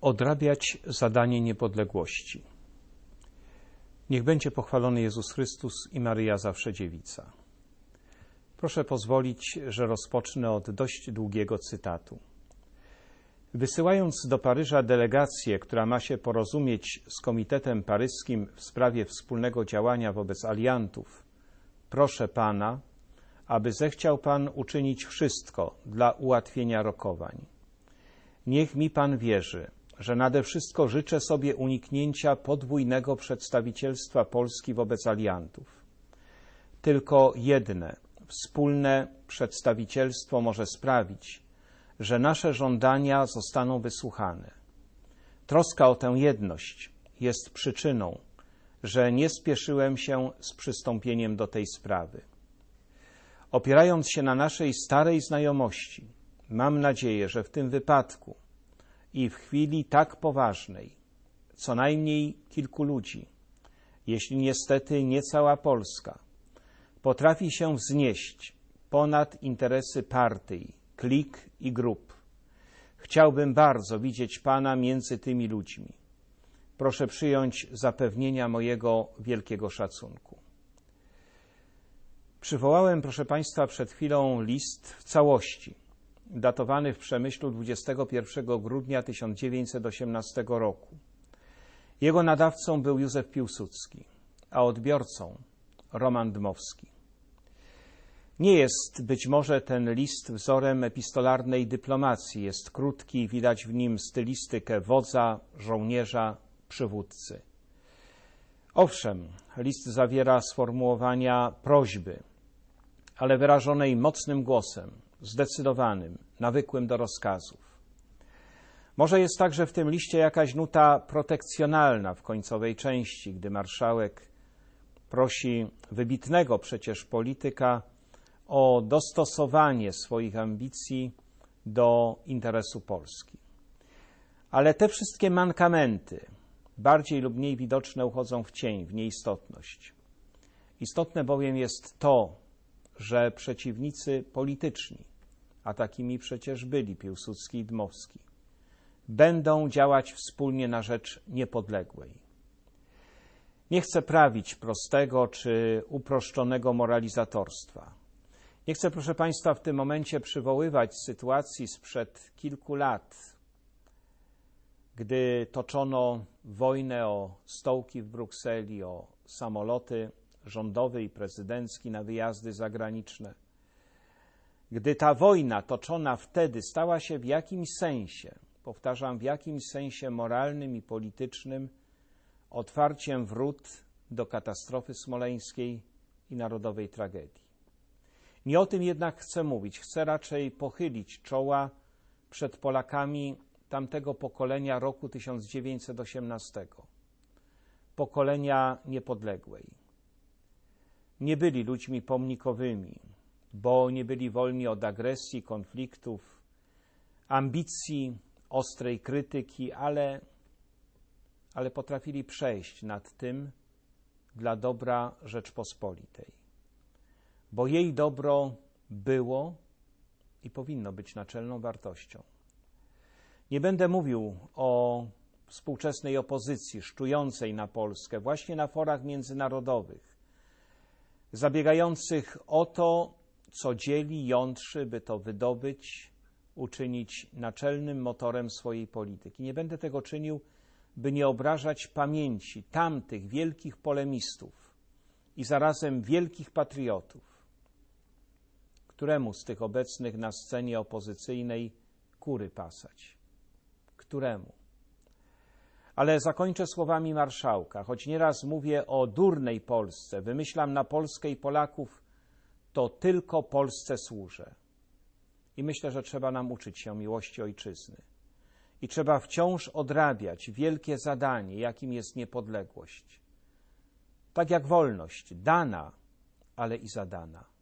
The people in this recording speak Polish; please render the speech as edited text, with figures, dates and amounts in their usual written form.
odrabiać zadanie niepodległości. Niech będzie pochwalony Jezus Chrystus i Maryja zawsze Dziewica. Proszę pozwolić, że rozpocznę od dość długiego cytatu. Wysyłając do Paryża delegację, która ma się porozumieć z Komitetem Paryskim w sprawie wspólnego działania wobec aliantów, proszę Pana, aby zechciał Pan uczynić wszystko dla ułatwienia rokowań. Niech mi Pan wierzy, że nade wszystko życzę sobie uniknięcia podwójnego przedstawicielstwa Polski wobec aliantów. Tylko jedne, wspólne przedstawicielstwo może sprawić, że nasze żądania zostaną wysłuchane. Troska o tę jedność jest przyczyną, że nie spieszyłem się z przystąpieniem do tej sprawy. Opierając się na naszej starej znajomości, mam nadzieję, że w tym wypadku i w chwili tak poważnej co najmniej kilku ludzi, jeśli niestety nie cała Polska, potrafi się wznieść ponad interesy partii, klik i grup. Chciałbym bardzo widzieć Pana między tymi ludźmi. Proszę przyjąć zapewnienia mojego wielkiego szacunku. Przywołałem, proszę Państwa, przed chwilą list w całości, datowany w Przemyślu 21 grudnia 1918 roku. Jego nadawcą był Józef Piłsudski, a odbiorcą Roman Dmowski. Nie jest być może ten list wzorem epistolarnej dyplomacji. Jest krótki, widać w nim stylistykę wodza, żołnierza, przywódcy. Owszem, list zawiera sformułowania prośby, ale wyrażonej mocnym głosem, zdecydowanym, nawykłym do rozkazów. Może jest także w tym liście jakaś nuta protekcjonalna w końcowej części, gdy marszałek prosi wybitnego przecież polityka o dostosowanie swoich ambicji do interesu Polski. Ale te wszystkie mankamenty, bardziej lub mniej widoczne, uchodzą w cień, w nieistotność. Istotne bowiem jest to, że przeciwnicy polityczni, a takimi przecież byli Piłsudski i Dmowski, będą działać wspólnie na rzecz niepodległej. Nie chcę prawić prostego czy uproszczonego moralizatorstwa. Nie chcę, proszę Państwa, w tym momencie przywoływać sytuacji sprzed kilku lat, gdy toczono wojnę o stołki w Brukseli, o samoloty rządowy i prezydencki na wyjazdy zagraniczne. Gdy ta wojna toczona wtedy stała się w jakimś sensie, powtarzam, w jakimś sensie moralnym i politycznym, otwarciem wrót do katastrofy smoleńskiej i narodowej tragedii. Nie o tym jednak chcę mówić. Chcę raczej pochylić czoła przed Polakami tamtego pokolenia roku 1918, pokolenia niepodległej. Nie byli ludźmi pomnikowymi, bo nie byli wolni od agresji, konfliktów, ambicji, ostrej krytyki, ale potrafili przejść nad tym dla dobra Rzeczpospolitej. Bo jej dobro było i powinno być naczelną wartością. Nie będę mówił o współczesnej opozycji szczującej na Polskę właśnie na forach międzynarodowych, zabiegających o to, co dzieli, jątrzy, by to wydobyć, uczynić naczelnym motorem swojej polityki. Nie będę tego czynił, by nie obrażać pamięci tamtych wielkich polemistów i zarazem wielkich patriotów. Któremu z tych obecnych na scenie opozycyjnej kury pasać? Któremu? Ale zakończę słowami marszałka. Choć nieraz mówię o durnej Polsce, wymyślam na Polskę i Polaków, to tylko Polsce służę. I myślę, że trzeba nam uczyć się miłości ojczyzny. I trzeba wciąż odrabiać wielkie zadanie, jakim jest niepodległość. Tak jak wolność, dana, ale i zadana.